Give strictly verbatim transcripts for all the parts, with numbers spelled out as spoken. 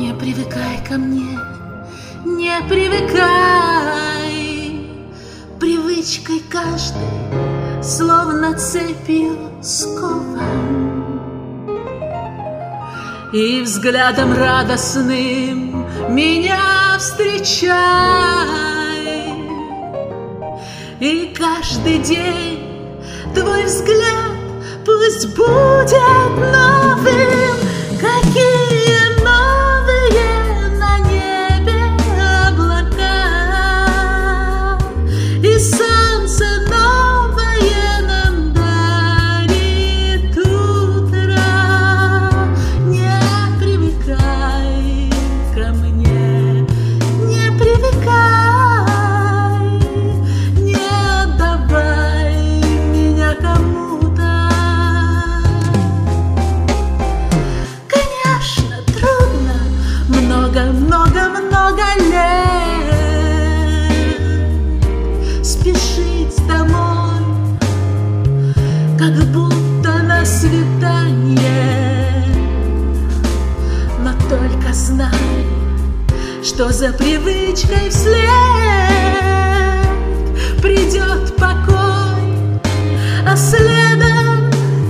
Не привыкай ко мне, не привыкай. Привычкой каждой, словно цепью скован. И взглядом радостным меня встречай. И каждый день твой взгляд пусть будет новым. Какие новые на небе облака, и солнце новое нам дарит утро. Не привыкай ко мне, не привыкай, не отдавай меня кому-то. Конечно, трудно, много-много-много лет спешить домой, как будто на свидание. Но только знай, что за привычкой вслед придет покой, а следом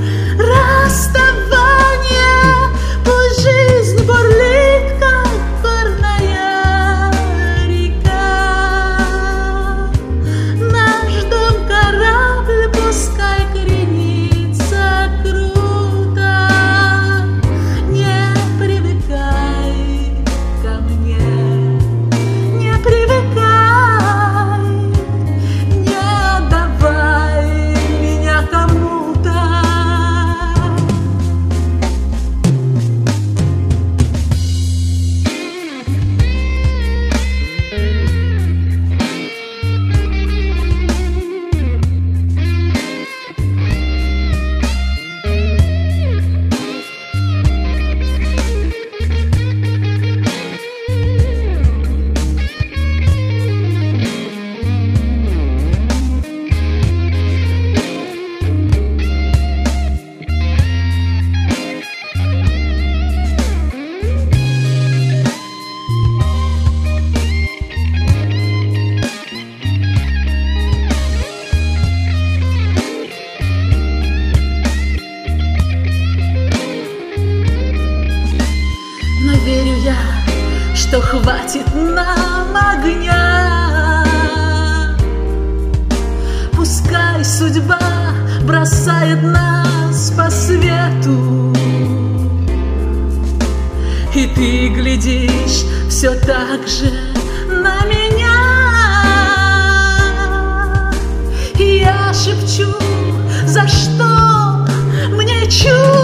расставание. Пусть жизнь бурлит, как горная река, наш дом корабль пускай кренится круто. Не привыкай ко мне, не привыкай, не отдавай меня кому-то. Но верю я, что хватит нам огня. Пускай судьба бросает нас по свету, и ты глядишь все так же на меня. И я шепчу, за что мне чудо.